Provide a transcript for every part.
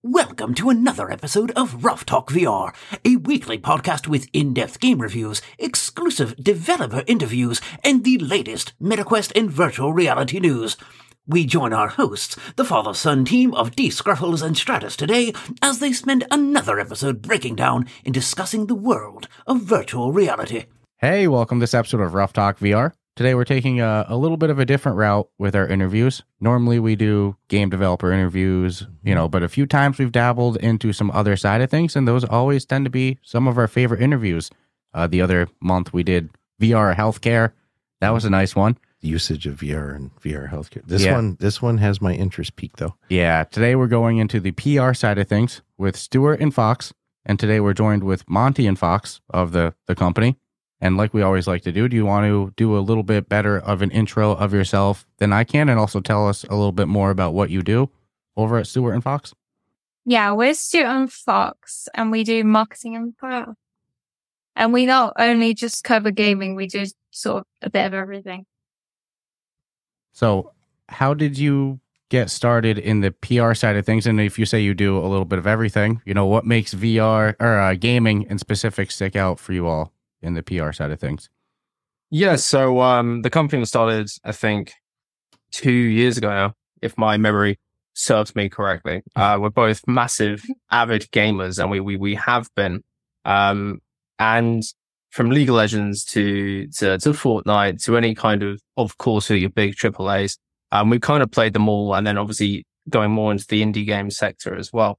Welcome to another episode of Rough Talk VR, a weekly podcast with in-depth game reviews, exclusive developer interviews, and the latest MetaQuest and virtual reality news. We join our hosts, the father-son team of D. Scruffles and Stratus today, as they spend another episode breaking down and discussing the world of virtual reality. Hey, welcome to this episode of Rough Talk VR. Today we're taking a little bit of a different route with our interviews. Normally we do game developer interviews, but a few times we've dabbled into some other side of things, and those always tend to be some of our favorite interviews. The other month we did VR healthcare. That was a nice one. Usage of VR and VR healthcare. This one has my interest peaked though. Yeah, today we're going into the PR side of things with Stuart and Fox, and today we're joined with Monty and Fox of the company. And like we always like to do you want to do a little bit better of an intro of yourself than I can, and also tell us a little bit more about what you do over at Stuart and Fox? Yeah, we're Stuart and Fox, and we do marketing and PR. And we not only just cover gaming, we do sort of a bit of everything. So how did you get started in the PR side of things? And if you say you do a little bit of everything, what makes VR or gaming in specific stick out for you all in the PR side of things? Yeah, so the company was started, I think, 2 years ago now, if my memory serves me correctly. We're both massive, avid gamers, and we have been. And from League of Legends to Fortnite to any kind of course, your big AAAs, we've kind of played them all, and then obviously going more into the indie game sector as well.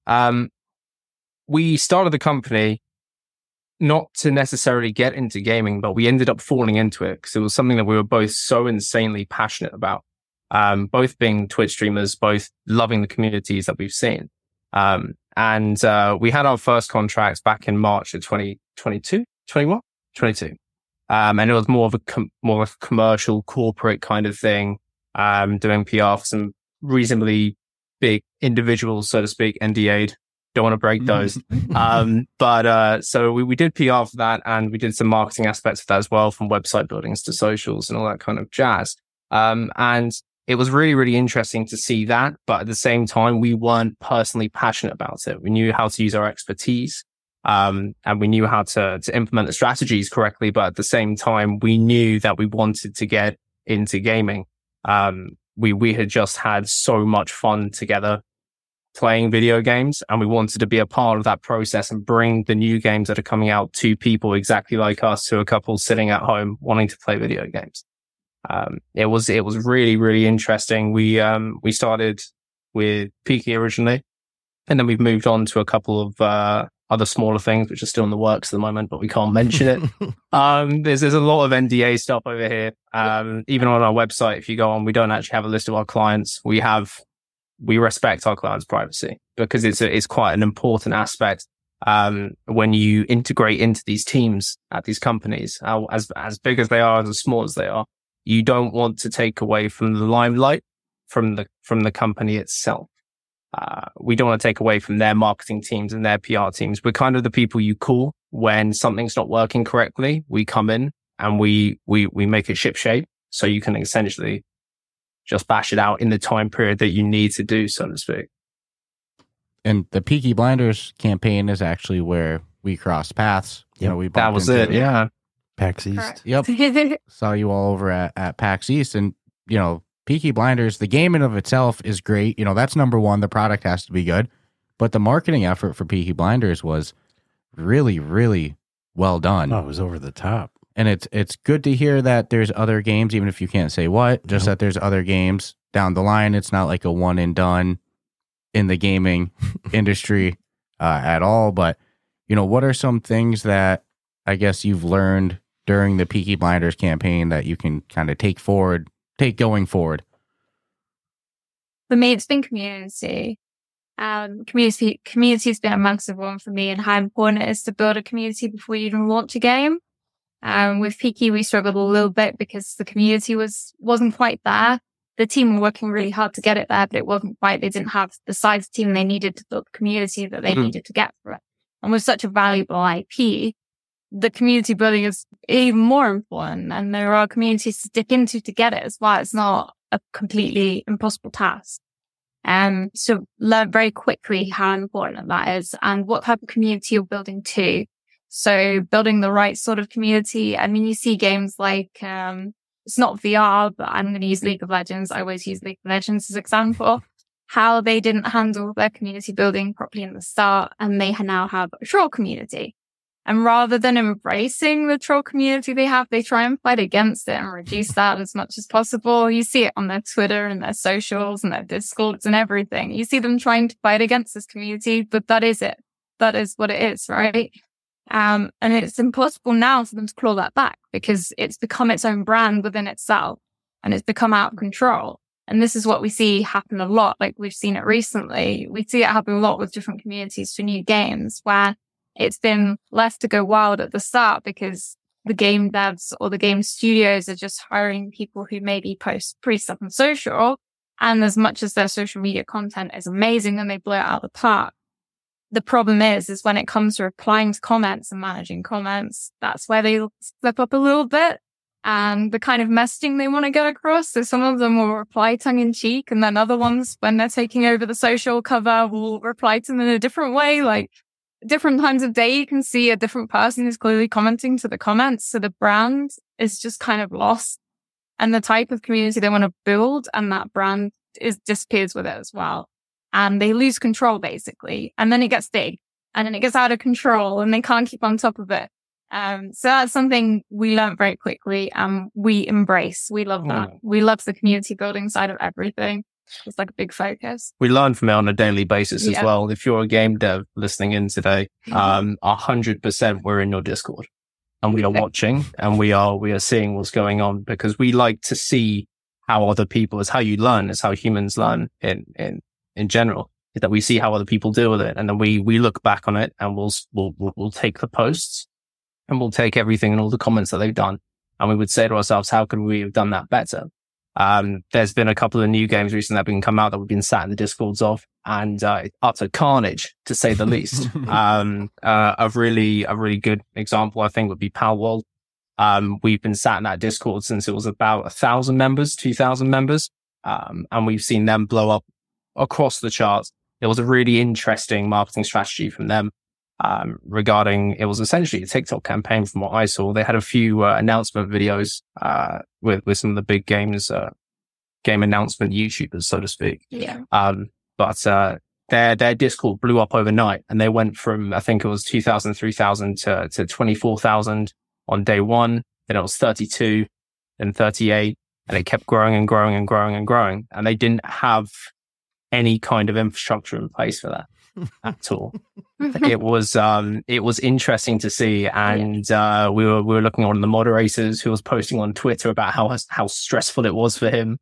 We started the company not to necessarily get into gaming, but we ended up falling into it because it was something that we were both so insanely passionate about. Both being Twitch streamers, both loving the communities that we've seen. And we had our first contracts back in March of 2022. And it was more of a commercial corporate kind of thing, doing PR for some reasonably big individuals, so to speak, NDA'd. Don't want to break those. So we did PR for that, and we did some marketing aspects of that as well, from website buildings to socials and all that kind of jazz. And it was really, really interesting to see that. But at the same time, we weren't personally passionate about it. We knew how to use our expertise, and we knew how to implement the strategies correctly. But at the same time, we knew that we wanted to get into gaming. We had just had so much fun together playing video games, and we wanted to be a part of that process and bring the new games that are coming out to people exactly like us, to a couple sitting at home wanting to play video games. It was really, really interesting. We started with Peaky originally, and then we've moved on to a couple of other smaller things which are still in the works at the moment, but we can't mention it. There's a lot of NDA stuff over here. Even on our website, if you go on, we don't actually have a list of our clients. We respect our clients' privacy because it's quite an important aspect. When you integrate into these teams at these companies, as big as they are, as small as they are, you don't want to take away from the limelight from the company itself. We don't want to take away from their marketing teams and their PR teams. We're kind of the people you call when something's not working correctly. We come in and we make it shipshape, so you can essentially just bash it out in the time period that you need to do, so to speak. And the Peaky Blinders campaign is actually where we crossed paths. Yep. That was it, yeah. PAX East. Yep. Saw you all over at PAX East, and, Peaky Blinders, the game in of itself is great. That's number one. The product has to be good. But the marketing effort for Peaky Blinders was really, really well done. Oh, it was over the top. And it's good to hear that there's other games, even if you can't say what, just that there's other games down the line. It's not like a one and done in the gaming industry at all. But, what are some things that I guess you've learned during the Peaky Blinders campaign that you can kind of take going forward? For me, it's been community. Community's been a massive one for me, and how important it is to build a community before you even launch a game. With Peaky, we struggled a little bit because the community wasn't quite there. The team were working really hard to get it there, but it wasn't quite. They didn't have the size team they needed to build the community that they needed to get for it. And with such a valuable IP, the community building is even more important. And there are communities to dip into to get it as well. It's not a completely impossible task. So learn very quickly how important that is and what type of community you're building too. So building the right sort of community. I mean, you see games like, it's not VR, but I'm going to use League of Legends. I always use League of Legends as an example. How they didn't handle their community building properly in the start, and they now have a troll community. And rather than embracing the troll community they have, they try and fight against it and reduce that as much as possible. You see it on their Twitter and their socials and their Discords and everything. You see them trying to fight against this community, but that is it. That is what it is, right? And it's impossible now for them to claw that back because it's become its own brand within itself and it's become out of control. And this is what we see happen a lot. Like we've seen it recently. We see it happen a lot with different communities for new games where it's been left to go wild at the start because the game devs or the game studios are just hiring people who maybe post pretty stuff on social. And as much as their social media content is amazing and they blow it out of the park, the problem is when it comes to replying to comments and managing comments, that's where they slip up a little bit. And the kind of messaging they want to get across. So some of them will reply tongue in cheek, and then other ones, when they're taking over the social cover, will reply to them in a different way. Like different times of day, you can see a different person is clearly commenting to the comments. So the brand is just kind of lost, and the type of community they want to build and that brand disappears with it as well. And they lose control basically. And then it gets big and then it gets out of control and they can't keep on top of it. So that's something we learned very quickly and we embrace. We love that. We love the community building side of everything. It's like a big focus. We learn from it on a daily basis as well. If you're a game dev listening in today, 100% we're in your Discord and we are watching and we are seeing what's going on because we like to see how other people, it's how you learn, it's how humans learn in general, is that we see how other people deal with it. And then we look back on it and we'll take the posts and we'll take everything and all the comments that they've done. And we would say to ourselves, how can we have done that better? There's been a couple of new games recently that have been come out that we've been sat in the Discords of and, utter carnage to say the least. A really good example, I think, would be Palworld. We've been sat in that Discord since it was about 1,000 members, 2,000 members. And we've seen them blow up across the charts. It was a really interesting marketing strategy from them. Regarding, it was essentially a TikTok campaign from what I saw. They had a few announcement videos with some of the big games, game announcement YouTubers, so to speak. Yeah. But their Discord blew up overnight and they went from, I think it was 2,000, 3,000 to 24,000 on day one. Then it was 32, then 38, and it kept growing and growing and growing and growing. And they didn't have any kind of infrastructure in place for that at all. It was interesting to see, and we were looking on the moderators who was posting on Twitter about how stressful it was for him.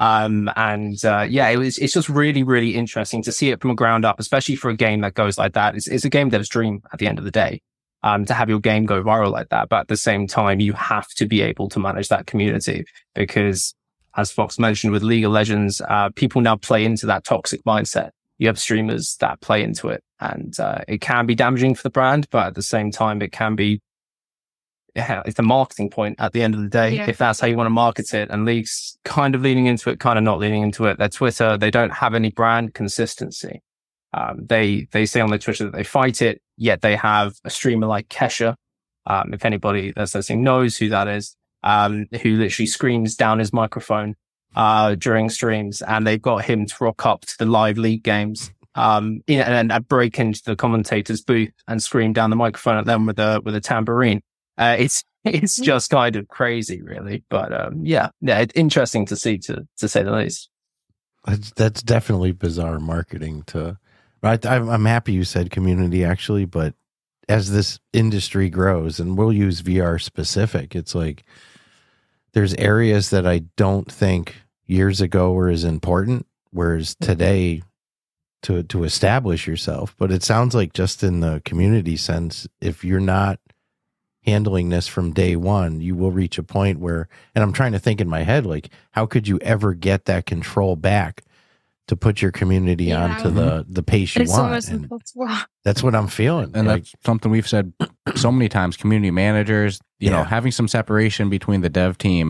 It's just really, really interesting to see it from the ground up, especially for a game that goes like that. It's a game dev's dream at the end of the day, to have your game go viral like that. But at the same time, you have to be able to manage that community because, as Fox mentioned with League of Legends, people now play into that toxic mindset. You have streamers that play into it, and it can be damaging for the brand, but at the same time, it can be, it's a marketing point at the end of the day, if that's how you want to market it. And League's kind of leaning into it, kind of not leaning into it. Their Twitter, they don't have any brand consistency. They say on their Twitter that they fight it, yet they have a streamer like Kesha. If anybody that's listening knows who that is, who literally screams down his microphone during streams, and they've got him to rock up to the live League games and break into the commentator's booth and scream down the microphone at them with a tambourine. It's just kind of crazy, really. But it's interesting to see, to say the least. That's definitely bizarre marketing. I'm happy you said community, actually, but as this industry grows, and we'll use VR specific, it's like there's areas that I don't think years ago were as important, whereas today to establish yourself. But it sounds like just in the community sense, if you're not handling this from day one, you will reach a point where, and I'm trying to think in my head, like, how could you ever get that control back to put your community onto the pace you want? And that's what I'm feeling. And that's something we've said so many times, community managers, you know, having some separation between the dev team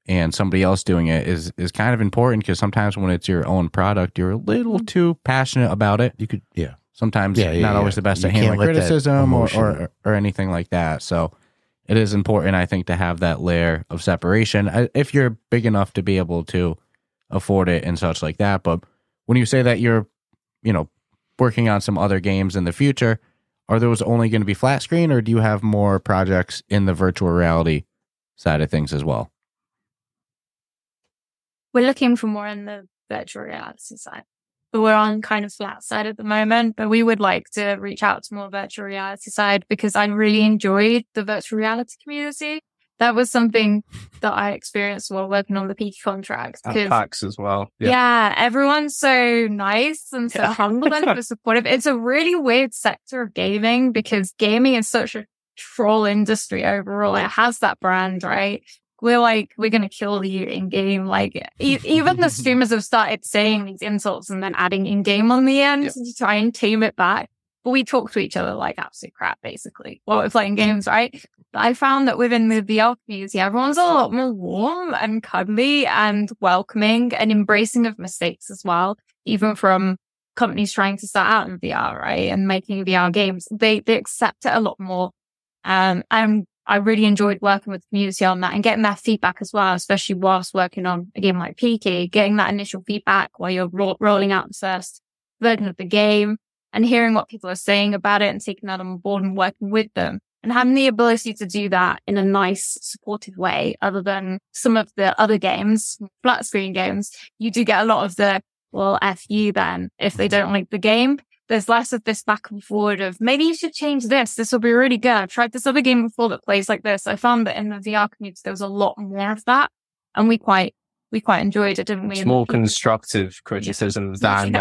and somebody else doing it is kind of important, because sometimes when it's your own product, you're a little too passionate about it. You could, yeah. Sometimes not always the best You at can't handling let that criticism emotion- or anything like that. So it is important, I think, to have that layer of separation if you're big enough to be able to afford it and such like that. But when you say that you're, working on some other games in the future, are those only going to be flat screen, or do you have more projects in the virtual reality side of things as well? We're looking for more in the virtual reality side. But we're on kind of flat side at the moment, but we would like to reach out to more virtual reality side, because I really enjoyed the virtual reality community. That was something that I experienced while working on the Peaky contract. And PAX as well. Yeah, everyone's so nice and so humble and so supportive. It's a really weird sector of gaming, because gaming is such a troll industry overall. It has that brand, right? We're going to kill you in game. Like, even the streamers have started saying these insults and then adding in game on the end to try and tame it back. But we talk to each other like absolute crap, basically, while we're playing games, right? But I found that within the VR community, everyone's a lot more warm and cuddly and welcoming and embracing of mistakes as well, even from companies trying to start out in VR, right? And making VR games. They accept it a lot more. And I really enjoyed working with the community on that and getting that feedback as well, especially whilst working on a game like Peaky, getting that initial feedback while you're rolling out the first version of the game and hearing what people are saying about it and taking that on board and working with them and having the ability to do that in a nice, supportive way, other than some of the other games, flat screen games. You do get a lot of the, well, F you then, if they don't like the game. There's less of this back and forward of, maybe you should change this. This will be really good. I've tried this other game before that plays like this. I found that in the VR community, there was a lot more of that. And we quite enjoyed it, didn't we? It's more constructive criticism than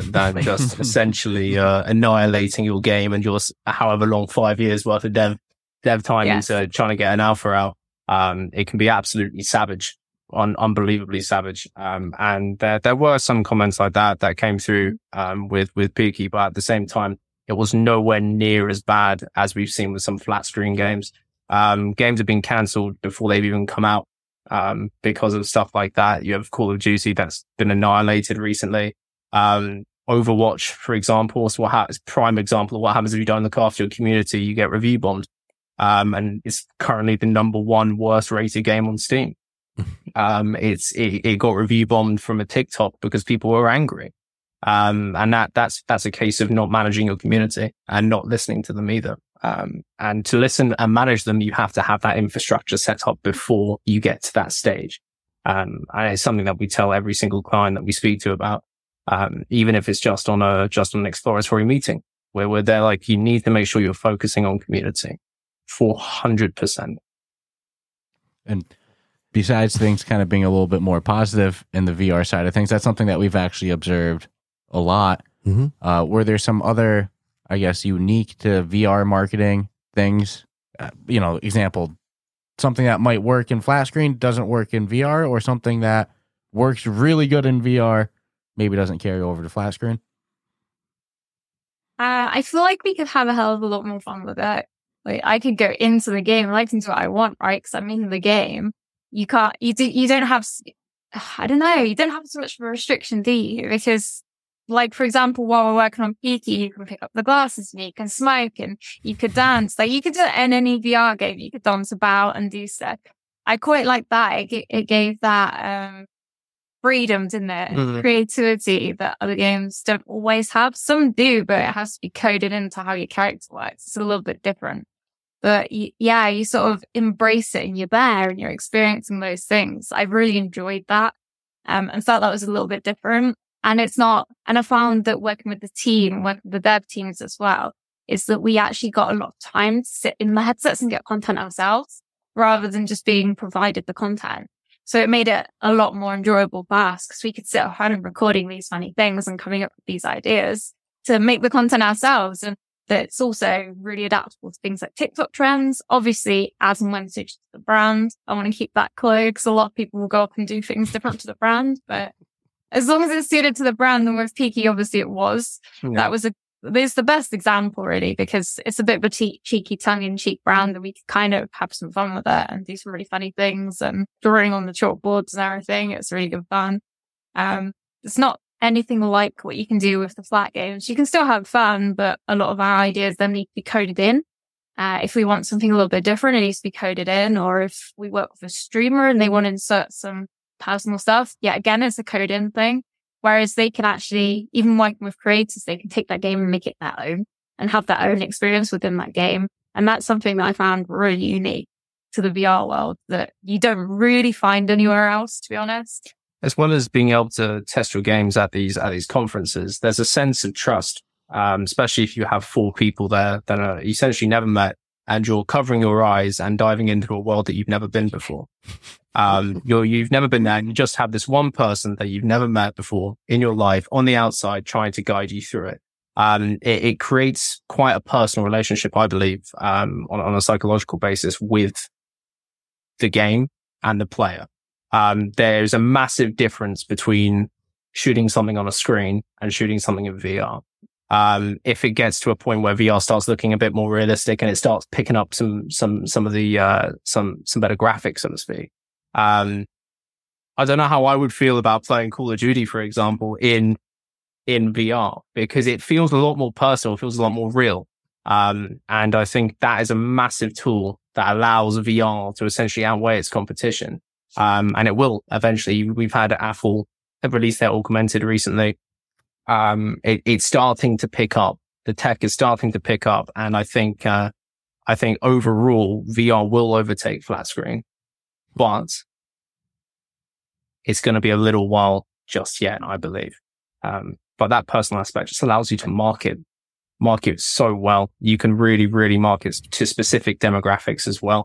just essentially annihilating your game and your however long 5 years worth of dev time into trying to get an alpha out. It can be absolutely savage. Unbelievably savage. And there were some comments like that came through with Peaky, but at the same time, it was nowhere near as bad as we've seen with some flat screen games. Games have been cancelled before they've even come out because of stuff like that. You have Call of Duty that's been annihilated recently. Overwatch, for example, is prime example of what happens if you don't look after your community. You get review bombed. And it's currently the #1 worst rated game on Steam. It got review bombed from a TikTok because people were angry. And that's a case of not managing your community and not listening to them either. And to listen and manage them, you have to have that infrastructure set up before you get to that stage. And it's something that we tell every single client that we speak to about, even if it's just on an exploratory meeting where we're there, like, you need to make sure you're focusing on community 400%. And besides things kind of being a little bit more positive in the VR side of things, that's something that we've actually observed a lot. Mm-hmm. Were there some other, I guess, unique to VR marketing things? Example, something that might work in flat screen doesn't work in VR, or something that works really good in VR maybe doesn't carry over to flat screen? I feel like we could have a hell of a lot more fun with it. Like, I could go into the game and I can do what I want, right? Because I'm in the game. You don't have so much of a restriction, do you? Because, like, for example, while we're working on Peaky, you can pick up the glasses and you can smoke and you could dance. Like, you could do it in any VR game. You could dance about and do stuff. I quite like that. It gave that freedom, didn't it? Mm-hmm. Creativity that other games don't always have. Some do, but it has to be coded into how your character works. It's a little bit different. But you sort of embrace it and you're there and you're experiencing those things. I really enjoyed that and felt that was a little bit different. And I found that working with the team, working with the dev teams as well, is that we actually got a lot of time to sit in the headsets and get content ourselves rather than just being provided the content. So it made it a lot more enjoyable for us because we could sit at home recording these funny things and coming up with these ideas to make the content ourselves. And that it's also really adaptable to things like TikTok trends, obviously, as and when suited to the brand. I want to keep that clear because a lot of people will go up and do things different to the brand. But as long as it's suited to the brand, and with Peaky, obviously it was. Yeah. That was a it's the best example really, because it's a bit of a cheeky tongue-in-cheek brand that we can kind of have some fun with it and do some really funny things and drawing on the chalkboards and everything. It's really good fun. It's not anything like what you can do with the flat games. You can still have fun, but a lot of our ideas then need to be coded in. If we want something a little bit different, it needs to be coded in. Or if we work with a streamer and they want to insert some personal stuff, yeah, again, it's a code in thing. Whereas they can actually, even working with creators, they can take that game and make it their own and have their own experience within that game. And that's something that I found really unique to the VR world that you don't really find anywhere else, to be honest. As well as being able to test your games at these conferences, there's a sense of trust, especially if you have 4 people there that are essentially never met, and you're covering your eyes and diving into a world that you've never been before. You've never been there, and you just have this one person that you've never met before in your life on the outside trying to guide you through it. It creates quite a personal relationship, I believe, on a psychological basis with the game and the player. There's a massive difference between shooting something on a screen and shooting something in VR. If it gets to a point where VR starts looking a bit more realistic and it starts picking up some of the some better graphics, so to speak. I don't know how I would feel about playing Call of Duty, for example, in VR, because it feels a lot more personal, it feels a lot more real. And I think that is a massive tool that allows VR to essentially outweigh its competition. And it will eventually. We've had Apple release their Augmented recently. It's starting to pick up. The tech is starting to pick up. And I think overall VR will overtake flat screen, but it's going to be a little while just yet, I believe. But that personal aspect just allows you to market so well. You can really, really market to specific demographics as well.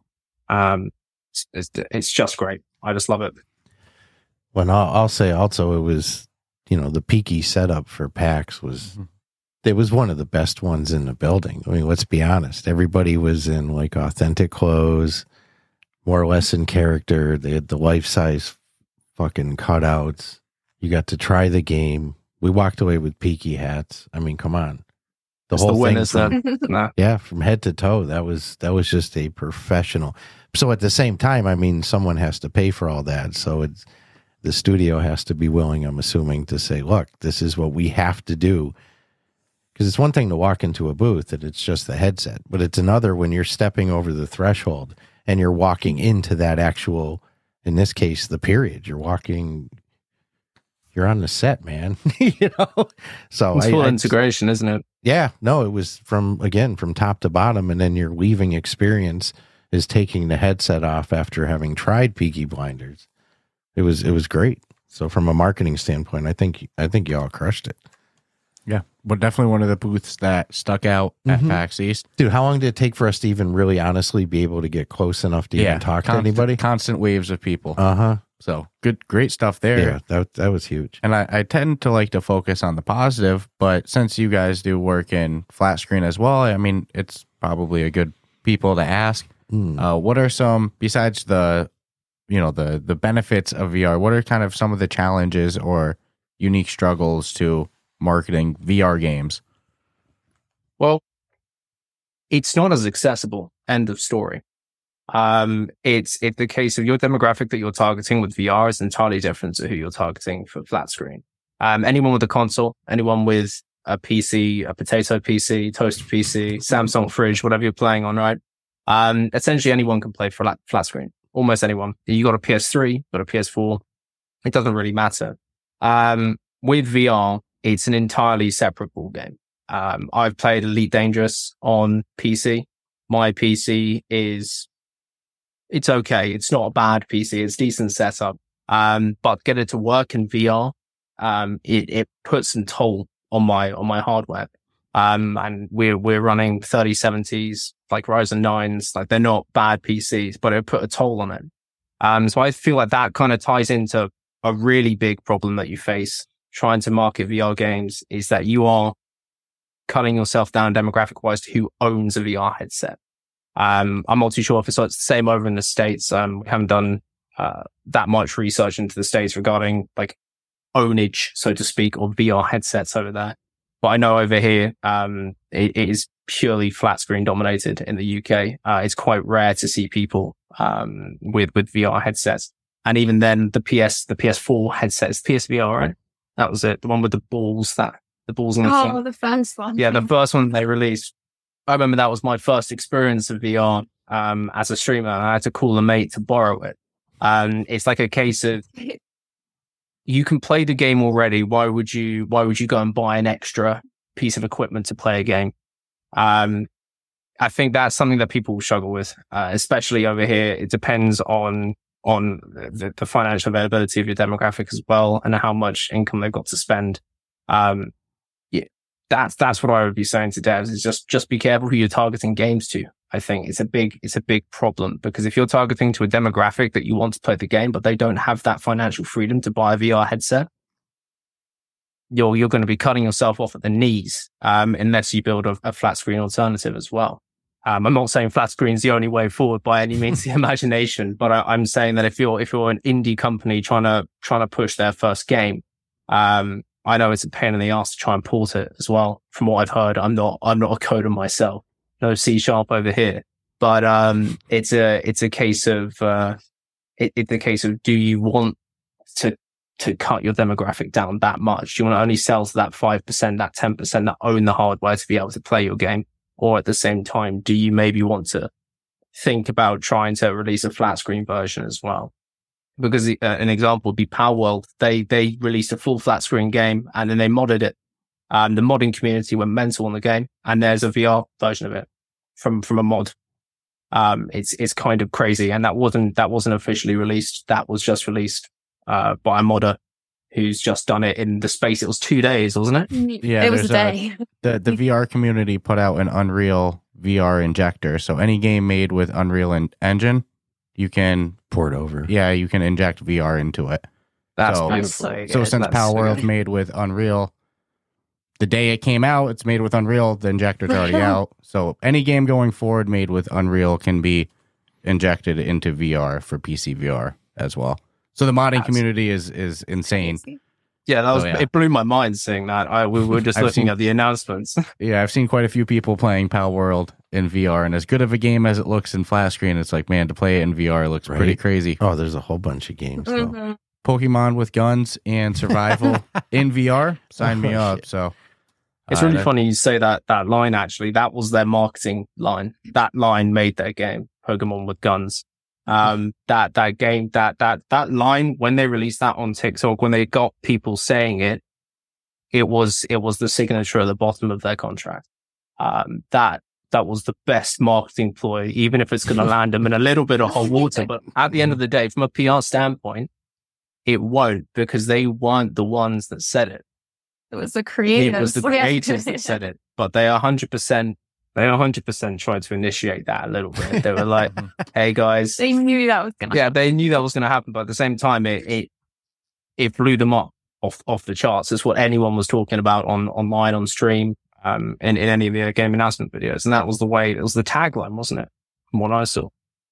It's just great. I just love it. Well, I'll say also it was, the Peaky setup for PAX was, it was one of the best ones in the building. I mean, let's be honest. Everybody was in like authentic clothes, more or less in character. They had the life-size fucking cutouts. You got to try the game. We walked away with Peaky hats. I mean, come on. The whole thing, yeah, from head to toe. That was just a professional. So at the same time, I mean, someone has to pay for all that. So the studio has to be willing, I'm assuming, to say, look, this is what we have to do. Because it's one thing to walk into a booth and it's just the headset, but it's another when you're stepping over the threshold and you're walking into that actual, in this case, the period. You're on the set, man. So it's full integration, isn't it? Yeah, no, it was from top to bottom, and then your leaving experience is taking the headset off after having tried Peaky Blinders. It was great. So from a marketing standpoint, I think y'all crushed it. Yeah, but definitely one of the booths that stuck out at PAX East. Dude, how long did it take for us to even really honestly be able to get close enough to even talk to anybody? Constant waves of people. Uh-huh. So great stuff there. Yeah, that was huge. And I tend to like to focus on the positive, but since you guys do work in flat screen as well, I mean, it's probably a good people to ask. What are some, besides the benefits of VR, what are kind of some of the challenges or unique struggles to marketing VR games? Well, it's not as accessible. End of story. It's the case of your demographic that you're targeting with VR is entirely different to who you're targeting for flat screen. Anyone with a console, anyone with a PC, a potato PC, toaster PC, Samsung fridge, whatever you're playing on, right? Essentially anyone can play for flat screen. Almost anyone. You got a PS3, got a PS4. It doesn't really matter. With VR, it's an entirely separate ball game. I've played Elite Dangerous on PC. My PC it's okay. It's not a bad PC. It's decent setup. But get it to work in VR, it puts some toll on my hardware. And we're running 3070s, like Ryzen 9s, like they're not bad PCs, but it put a toll on it. So I feel like that kind of ties into a really big problem that you face trying to market VR games, is that you are cutting yourself down demographic wise to who owns a VR headset. I'm not too sure if it's the same over in the States. We haven't done that much research into the States regarding like ownage, so to speak, of VR headsets over there. But I know over here, it is purely flat screen dominated in the UK. It's quite rare to see people with VR headsets. And even then, the PS4 headsets, PSVR, right? That was it. The one with the balls on the front. Oh, the first one. Yeah, the first one they released. I remember that was my first experience of VR as a streamer. I had to call a mate to borrow it. It's like a case of you can play the game already. Why would you go and buy an extra piece of equipment to play a game? I think that's something that people will struggle with, especially over here. It depends on the financial availability of your demographic as well, and how much income they've got to spend. That's what I would be saying to devs is just be careful who you're targeting games to. I think it's a big problem, because if you're targeting to a demographic that you want to play the game, but they don't have that financial freedom to buy a VR headset, you're going to be cutting yourself off at the knees, unless you build a flat screen alternative as well. I'm not saying flat screen is the only way forward by any means of the imagination, but I'm saying that if you're an indie company trying to push their first game, I know it's a pain in the ass to try and port it as well. From what I've heard, I'm not a coder myself. No C# over here, but it's a case of do you want to cut your demographic down that much? Do you want to only sell to that 5%, that 10% that own the hardware to be able to play your game? Or at the same time, do you maybe want to think about trying to release a flat screen version as well? Because an example would be Palworld. They released a full flat screen game and then they modded it. The modding community went mental on the game, and there's a VR version of it from a mod. It's kind of crazy, and that wasn't officially released. That was just released by a modder who's just done it in the space. It was 2 days, wasn't it? Yeah, it was a day. The VR community put out an Unreal VR injector. So any game made with Unreal Engine, you can port over. Yeah, you can inject VR into it. That's so beautiful. So since Palworld's made with Unreal, the day it came out, it's made with Unreal. The injector's already out. So any game going forward made with Unreal can be injected into VR for PC VR as well. So the modding community is insane. Yeah, it blew my mind seeing that. We were just looking at the announcements. Yeah, I've seen quite a few people playing Palworld in VR, and as good of a game as it looks in flat screen, it's like, man, to play it in VR looks pretty crazy. Oh, there's a whole bunch of games. Mm-hmm. Pokemon with guns and survival in VR, sign me up. So it's really funny you say that line. Actually, that was their marketing line. That line made their game, Pokemon with guns. That line, when they released that on TikTok, when they got people saying it was the signature at the bottom of their contract. That was the best marketing ploy, even if it's going to land them in a little bit of hot water. But at the end of the day, from a PR standpoint, it won't, because they weren't the ones that said it. It was the creators. It was the creators that said it, but they 100% tried to initiate that a little bit. They were like, "Hey guys," they knew that was going to happen. They knew that was going to happen, but at the same time, it blew them off the charts. It's what anyone was talking about online on stream, in any of the game announcement videos, and that was the way. It was the tagline, wasn't it? From what I saw.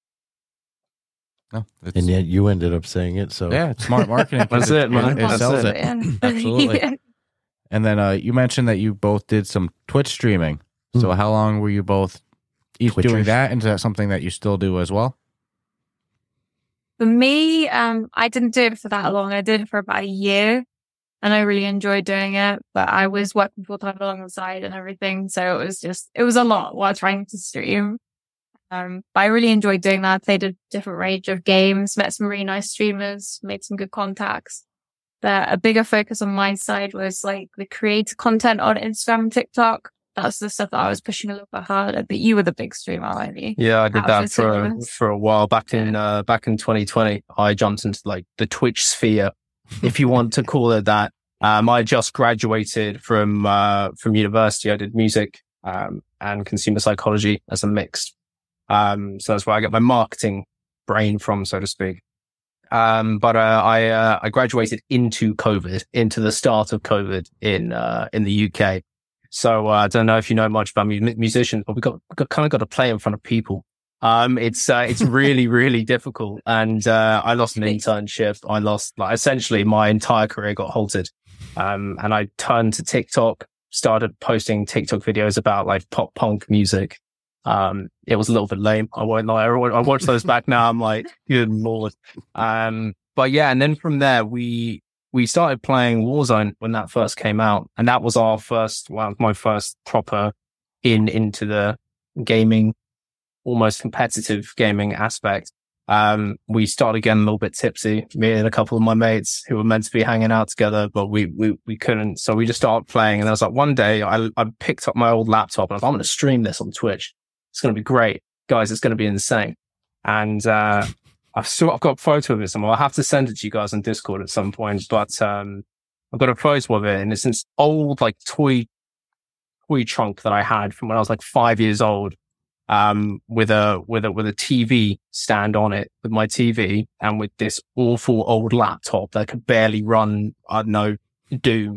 No, and yet you ended up saying it. So yeah, it's smart marketing. That's it, man. It sells it. Absolutely. Yeah. And then you mentioned that you both did some Twitch streaming. So how long were you both each Twitchers? doing that? And is that something that you still do as well? For me, I didn't do it for that long. I did it for about a year, and I really enjoyed doing it. But I was working full time along the side and everything, so it was a lot while trying to stream. But I really enjoyed doing that. Played a different range of games, met some really nice streamers, made some good contacts. But a bigger focus on my side was like the creator content on Instagram and TikTok. That's the stuff that I was pushing a little bit harder. But you were the big streamer, weren't you? Yeah, I did that for a while back in 2020. I jumped into like the Twitch sphere, if you want to call it that. I just graduated from university. I did music and consumer psychology as a mixed. So that's where I get my marketing brain from, so to speak. But I graduated into the start of COVID in the UK. So I don't know if you know much about musicians, but we got to play in front of people. It's really, really difficult. And I lost an internship. I lost essentially my entire career got halted. And I turned to TikTok, started posting TikTok videos about like pop punk music. It was a little bit lame. I won't lie. I watch those back now. I'm like, good Lord. But yeah, and then from there, we started playing Warzone when that first came out. And that was my first proper into the gaming, almost competitive gaming aspect. We started getting a little bit tipsy, me and a couple of my mates who were meant to be hanging out together, but we couldn't. So we just started playing. And I was like, one day I picked up my old laptop and I was like, I'm going to stream this on Twitch. It's going to be great. Guys, it's going to be insane. And, I've got a photo of it somewhere. I'll have to send it to you guys on Discord at some point, but, I've got a photo of it and it's this old, like toy trunk that I had from when I was like 5 years old. With a TV stand on it, with my TV and with this awful old laptop that could barely run, I don't know, Doom.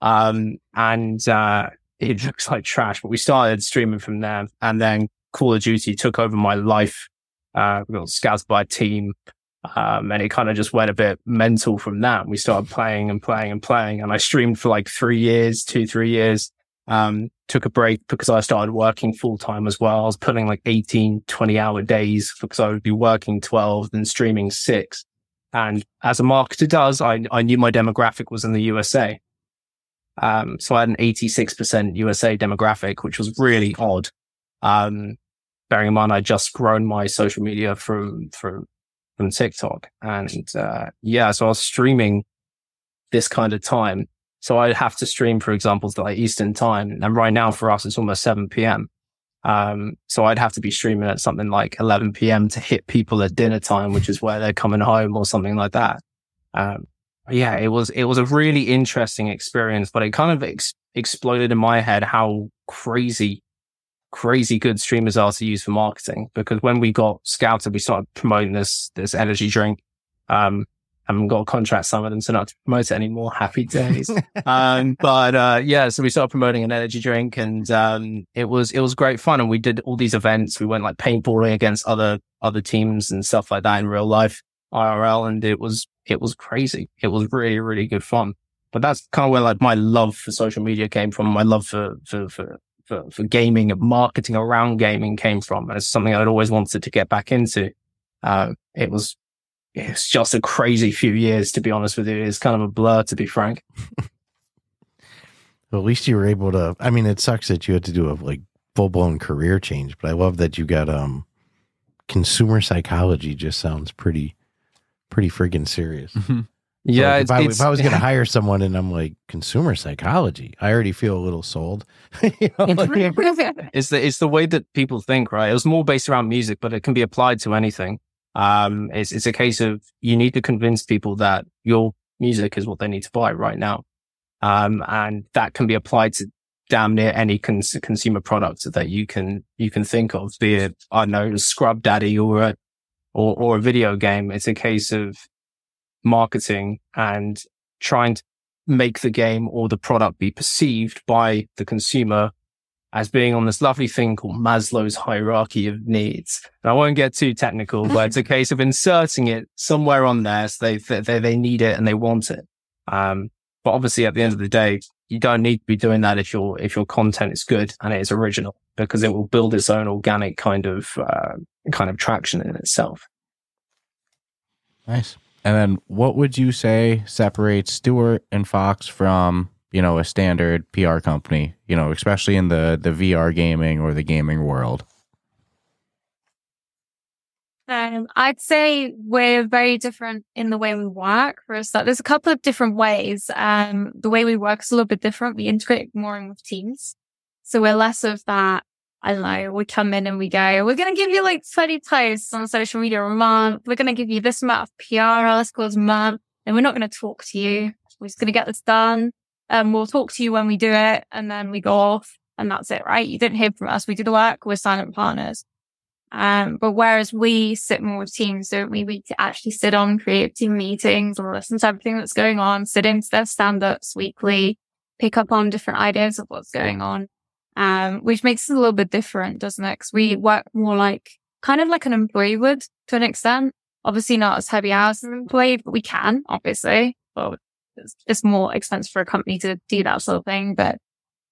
It looks like trash, but we started streaming from there, and then Call of Duty took over my life. We got scouted by a team. And it kind of just went a bit mental from that. We started playing, and I streamed for like 3 years. Took a break because I started working full time as well. I was putting like 18, 20 hour days because I would be working 12 and streaming 6. And as a marketer does, I knew my demographic was in the USA. So I had an 86% USA demographic, which was really odd. Bearing in mind, I'd just grown my social media from TikTok. And, so I was streaming this kind of time. So I'd have to stream, for example, to like Eastern time. And right now for us, it's almost 7 p.m. So I'd have to be streaming at something like 11 p.m. to hit people at dinner time, which is where they're coming home or something like that. It was a really interesting experience, but it kind of exploded in my head how crazy good streamers are to use for marketing. Because when we got scouted, we started promoting this energy drink. Haven't got a contract signed with them, so not to promote it anymore. Happy days. So we started promoting an energy drink, and it was great fun. And we did all these events. We went like paintballing against other teams and stuff like that in real life, IRL, and it was crazy. It was really, really good fun. But that's kind of where like my love for social media came from. My love for gaming and marketing around gaming came from. And it's something I'd always wanted to get back into. It's just a crazy few years, to be honest with you. It's kind of a blur, to be frank. Well, at least you were able to. I mean, it sucks that you had to do a like full blown career change, but I love that you got consumer psychology. Just sounds pretty friggin' serious. Mm-hmm. Yeah, so if I was going to hire someone and I'm like consumer psychology, I already feel a little sold. It's the way that people think, right? It was more based around music, but it can be applied to anything. It's a case of you need to convince people that your music is what they need to buy right now. And that can be applied to damn near any consumer product that you can think of, be it, I don't know, Scrub Daddy or a video game. It's a case of marketing and trying to make the game or the product be perceived by the consumer as being on this lovely thing called Maslow's hierarchy of needs. And I won't get too technical, but it's a case of inserting it somewhere on there so they need it and they want it. But obviously at the end of the day, you don't need to be doing that if your content is good and it is original, because it will build its own organic kind of traction in itself. Nice. And then what would you say separates Stuart and Fox from, a standard PR company, especially in the VR gaming or the gaming world? I'd say we're very different in the way we work. For a start, there's a couple of different ways. The way we work is a little bit different. We integrate more in with teams. So we're less of that, I don't know, we come in and we go, we're going to give you like 30 posts on social media a month. We're going to give you this amount of PR articles a month, and we're not going to talk to you. We're just going to get this done. We'll talk to you when we do it, and then we go off, and that's it, right? You didn't hear from us. We do the work. We're silent partners. But whereas we sit more with teams, don't we? We actually sit on creative team meetings and listen to everything that's going on, sit into their stand-ups weekly, pick up on different ideas of what's going on. Which makes it a little bit different, doesn't it? Because we work more kind of like an employee would, to an extent. Obviously not as heavy hours as an employee, but we can, obviously. Well, it's more expensive for a company to do that sort of thing. But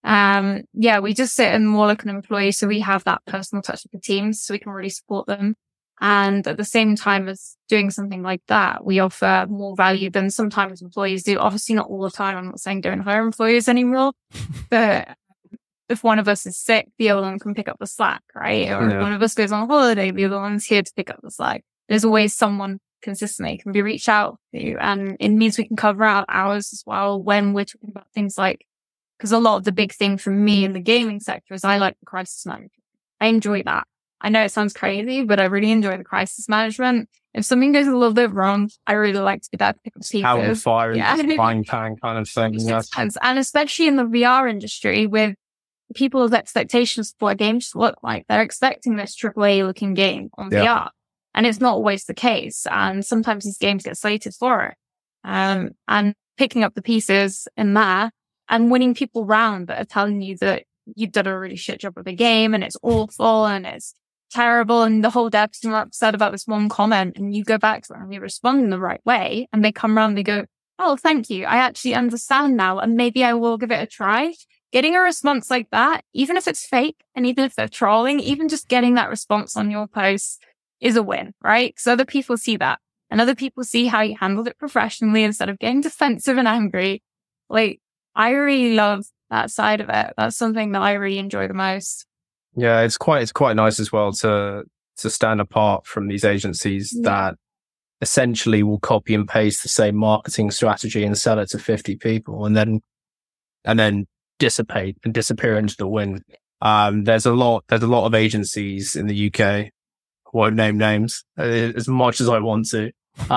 We just sit and more like an employee. So we have that personal touch with the teams so we can really support them. And at the same time as doing something like that, we offer more value than sometimes employees do. Obviously not all the time. I'm not saying don't hire employees anymore, but if one of us is sick, the other one can pick up the slack, right? Or if one of us goes on holiday, the other one's here to pick up the slack. There's always someone consistently can be reached out to, and it means we can cover out hours as well when we're talking about things like, because a lot of the big thing for me in the gaming sector is I like the crisis management. I enjoy that. I know it sounds crazy, but I really enjoy the crisis management. If something goes a little bit wrong, I really like to be there to pick up pieces. How on fire and frying pan kind of thing. Yes. And especially in the VR industry with people's expectations for what a game should look like. They're expecting this AAA looking game on VR. And it's not always the case. And sometimes these games get slated for it. And picking up the pieces in there and winning people round that are telling you that you've done a really shit job of the game and it's awful and it's terrible and the whole dev team are upset about this one comment, and you go back to them and you respond in the right way and they come around and they go, oh, thank you. I actually understand now and maybe I will give it a try. Getting a response like that, even if it's fake and even if they're trolling, even just getting that response on your post is a win, right? Because other people see that and other people see how you handled it professionally instead of getting defensive and angry. Like, I really love that side of it. That's something that I really enjoy the most. Yeah, it's quite nice as well to stand apart from these agencies that essentially will copy and paste the same marketing strategy and sell it to 50 people and then dissipate and disappear into the wind. There's a lot of agencies in the UK, I won't name names as much as I want to,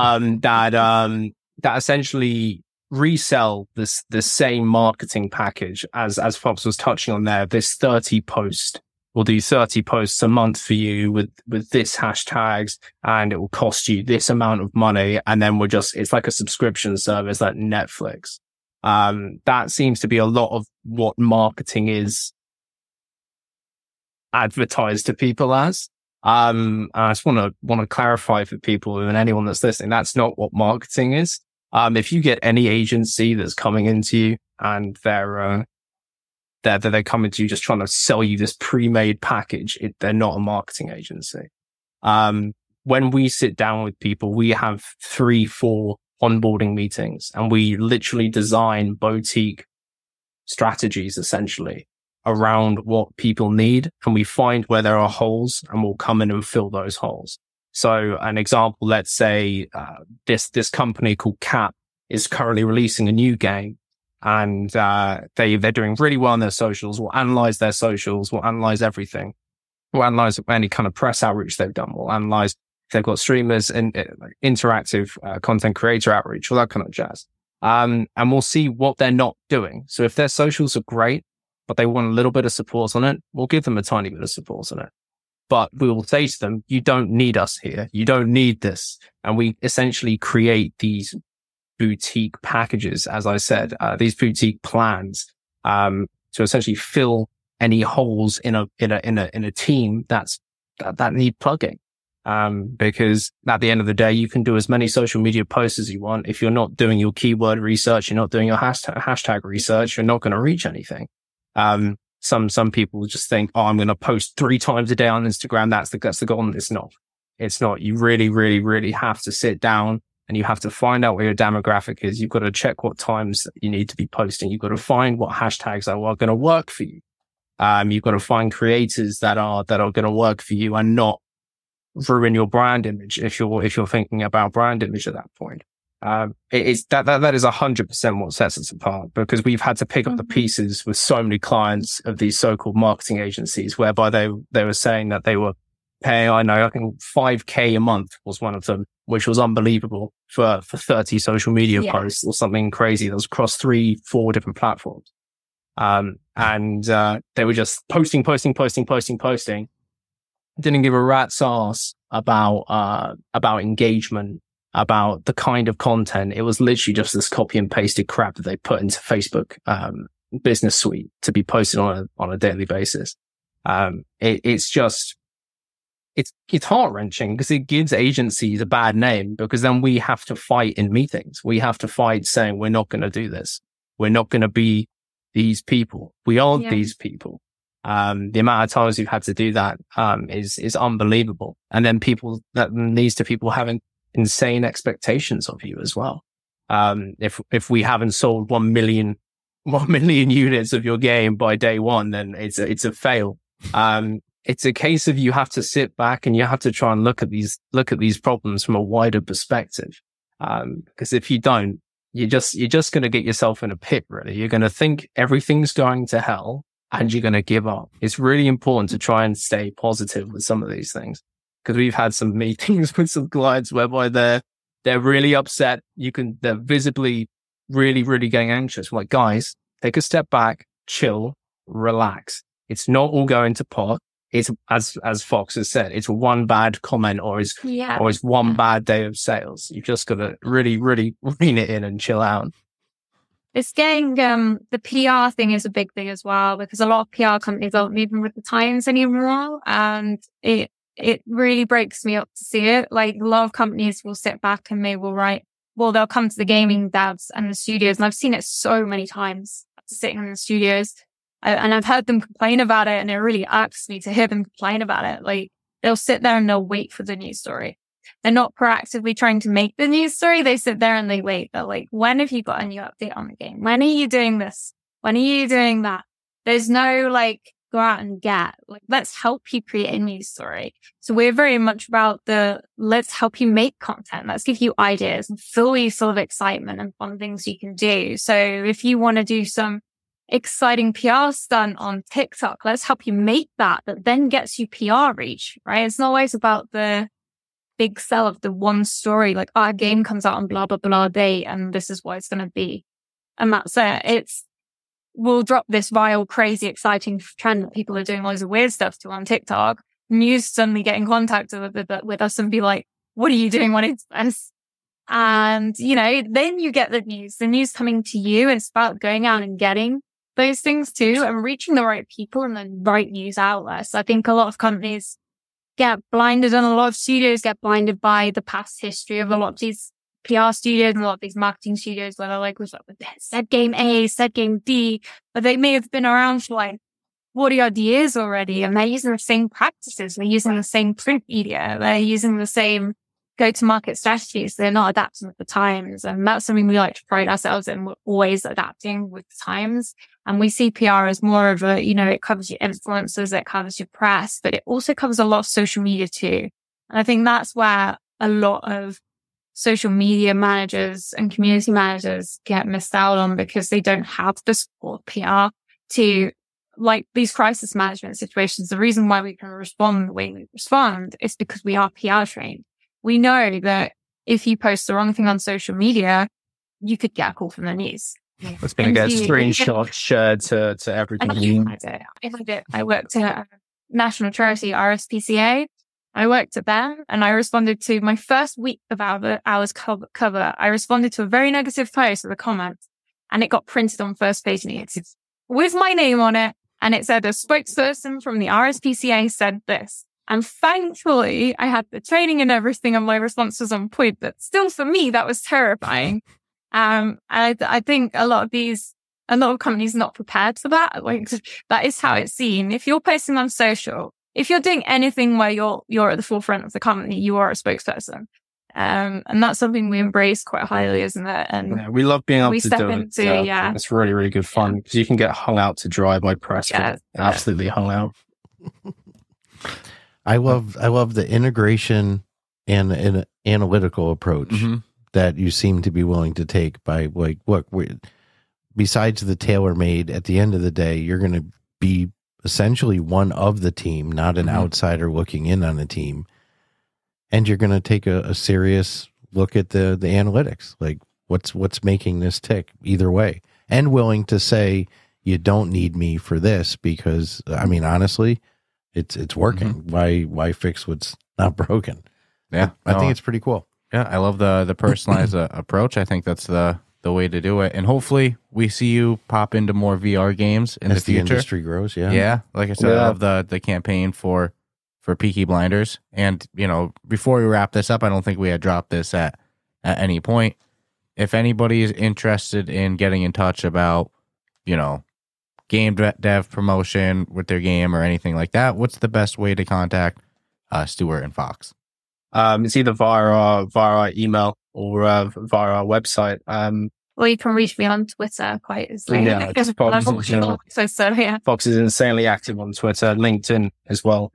that essentially resell the same marketing package as Fox was touching on there. This 30 post, we'll do 30 posts a month for you with this hashtags, and it will cost you this amount of money. And then it's like a subscription service like Netflix. That seems to be a lot of what marketing is advertised to people as. I just want to clarify for people and anyone that's listening, that's not what marketing is. If you get any agency that's coming into you and they're coming to you just trying to sell you this pre-made package, they're not a marketing agency. When we sit down with people, we have 3-4 onboarding meetings and we literally design boutique strategies essentially around what people need, and we find where there are holes and we'll come in and fill those holes. So an example, let's say this company called Cap is currently releasing a new game, and they're doing really well on their socials. We'll analyze their socials. We'll analyze everything. We'll analyze any kind of press outreach they've done. We'll analyze if they've got streamers and like interactive content creator outreach, all that kind of jazz. And we'll see what they're not doing. So if their socials are great, but they want a little bit of support on it, we'll give them a tiny bit of support on it. But we will say to them, you don't need us here. You don't need this. And we essentially create these boutique packages, as I said, these boutique plans, to essentially fill any holes in a team that need plugging. Because at the end of the day, you can do as many social media posts as you want. If you're not doing your keyword research, you're not doing your hashtag research, you're not going to reach anything. Some people just think, oh, I'm going to post 3 times a day on Instagram. That's the goal. It's not. You really, really, really have to sit down and you have to find out where your demographic is. You've got to check what times you need to be posting. You've got to find what hashtags are going to work for you. You've got to find creators that are going to work for you and not ruin your brand image if you're thinking about brand image at that point. That is 100% what sets us apart, because we've had to pick up the pieces with so many clients of these so-called marketing agencies, whereby they were saying that they were paying, I think $5,000 a month was one of them, which was unbelievable for 30 social media posts or something crazy that was across 3-4 different platforms. And they were just posting, didn't give a rat's ass about engagement, about the kind of content. It was literally just this copy and pasted crap that they put into Facebook business suite to be posted on a daily basis. It's heart wrenching because it gives agencies a bad name, because then we have to fight in meetings. We have to fight saying we're not going to do this. We're not going to be these people. We aren't Yeah. these people. The amount of times we've had to do that, is unbelievable. And then that leads to people having insane expectations of you as well. If we haven't sold 1 million units of your game by day one, then it's a fail. It's a case of you have to sit back and you have to try and look at these problems from a wider perspective. Because if you don't, you're just going to get yourself in a pit, really. You're going to think everything's going to hell and you're going to give up. It's really important to try and stay positive with some of these things, because we've had some meetings with some clients whereby they're really upset. They're visibly really, really getting anxious. We're like, guys, take a step back, chill, relax. It's not all going to pot. It's, as Fox has said, it's one bad comment or it's one bad day of sales. You've just got to really, really rein it in and chill out. It's getting, the PR thing is a big thing as well, because a lot of PR companies aren't moving with the times anymore. And it really breaks me up to see it. Like, a lot of companies will sit back and they will they'll come to the gaming devs and the studios. And I've seen it so many times sitting in the studios. And I've heard them complain about it, and it really irks me to hear them complain about it. Like, they'll sit there and they'll wait for the news story. They're not proactively trying to make the news story. They sit there and they wait. They're like, when have you got a new update on the game? When are you doing this? When are you doing that? There's no like, go out and get. Like, let's help you create a news story. So we're very much about let's help you make content. Let's give you ideas and fill you full of excitement and fun things you can do. So if you want to do some exciting PR stunt on TikTok, let's help you make that then gets you PR reach, right? It's not always about the big sell of the one story, like our game comes out on blah, blah, blah day, and this is what it's going to be. And that's it. We'll drop this viral, crazy, exciting trend that people are doing loads of weird stuff to on TikTok. News suddenly get in contact with us and be like, what are you doing? What is this? And, then you get the news coming to you. It's about going out and getting those things too, and reaching the right people and the right news outlets. I think a lot of companies get blinded, and a lot of studios get blinded by the past history of a lot of these PR studios and a lot of these marketing studios, where they're like, with said game A, said game B, but they may have been around for like 40 odd years already, and they're using the same practices. They're using the same print media. They're using the same go-to-market strategies. They're not adapting with the times. And that's something we like to pride ourselves in. We're always adapting with the times. And we see PR as more of a, it covers your influencers, it covers your press, but it also covers a lot of social media too. And I think that's where a lot of social media managers and community managers get missed out on, because they don't have the support PR to, like, these crisis management situations. The reason why we can respond the way we respond is because we are PR trained. We know that if you post the wrong thing on social media, you could get a call from the news. It's going to get screenshots shared to everything. I worked at a national charity, RSPCA. I worked at them, and I responded to my first week of Hours cover. I responded to a very negative post with a comment, and it got printed on first page news with my name on it. And it said, a spokesperson from the RSPCA said this. And thankfully, I had the training and everything, and my response was on point. But still, for me, that was terrifying. I think a lot of companies are not prepared for that. Like, that is how it's seen. If you're posting on social, if you're doing anything where you're at the forefront of the company, you are a spokesperson. And that's something we embrace quite highly, isn't it? And we love being able to do it. Yeah. It's really, really good fun, because you can get hung out to dry by press. Absolutely hung out. I love the integration and an analytical approach that you seem to be willing to take by, like, look, besides the tailor-made, at the end of the day, you're going to be essentially one of the team, not an outsider looking in on a team. And you're going to take a serious look at the analytics, like what's making this tick either way, and willing to say, you don't need me for this, because, I mean, honestly, it's working. Why fix what's not broken? Yeah, I think it's pretty cool. Yeah, I love the personalized approach. I think that's the way to do it. And hopefully we see you pop into more VR games in the future. The industry grows, yeah. Yeah, like I said, I love the campaign for Peaky Blinders. And, before we wrap this up, I don't think we had dropped this at any point. If anybody is interested in getting in touch about, game dev promotion with their game or anything like that, what's the best way to contact Stuart and Fox? It's either via our email or via our website. Or you can reach me on Twitter quite easily. Yeah, it's Fox, yeah. Fox is insanely active on Twitter. LinkedIn as well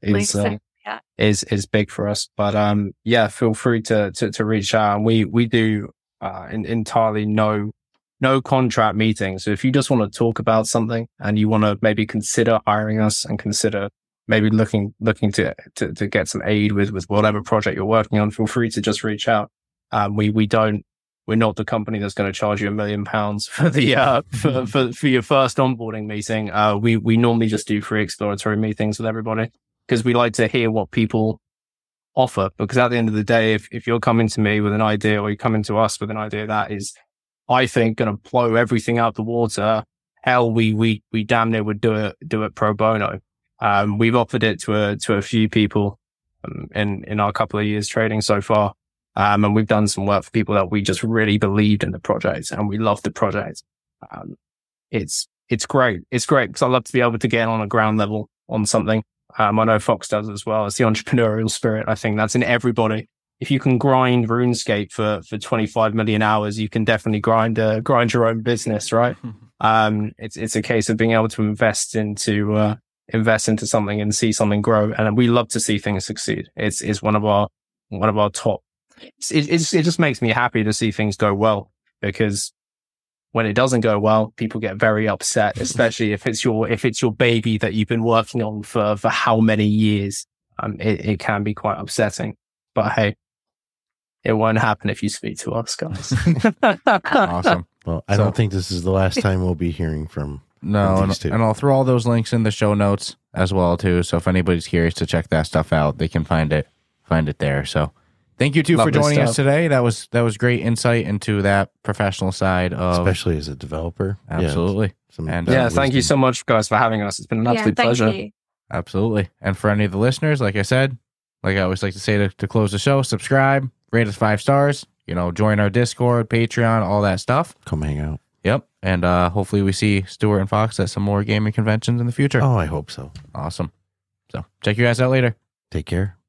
is big for us. But yeah, feel free to reach out. And we do entirely no contract meetings. So if you just want to talk about something and you want to maybe consider hiring us and consider maybe looking to get some aid with whatever project you're working on, feel free to just reach out. We're not the company that's going to charge you £1 million for the for your first onboarding meeting. We normally just do free exploratory meetings with everybody because we like to hear what people offer. Because at the end of the day, if you're coming to me with an idea or you're coming to us with an idea that is, I think, going to blow everything out the water, hell, we damn near would do it pro bono. We've offered it to a few people in our couple of years trading so far. And we've done some work for people that we just really believed in the project and we love the project. It's great. It's great because I love to be able to get on a ground level on something. I know Fox does as well. It's the entrepreneurial spirit. I think that's in everybody. If you can grind RuneScape for 25 million hours, you can definitely grind your own business, right? It's a case of being able to invest into something and see something grow. And we love to see things succeed. It's one of our top. It just makes me happy to see things go well, because when it doesn't go well, people get very upset, especially if it's your baby that you've been working on for how many years. It can be quite upsetting, but hey, it won't happen if you speak to us, guys. Awesome. Well, I don't think this is the last time we'll be hearing from these two. And I'll throw all those links in the show notes as well too. So if anybody's curious to check that stuff out, they can find it there. So thank you two for joining us today. That was great insight into that professional side of, especially as a developer. Absolutely. Thank you so much, guys, for having us. It's been an absolute pleasure. You. Absolutely. And for any of the listeners, like I said, like I always like to say to close the show, subscribe, rate us 5 stars, join our Discord, Patreon, all that stuff. Come hang out. Yep. And hopefully we see Stuart and Fox at some more gaming conventions in the future. Oh, I hope so. Awesome. So check you guys out later. Take care.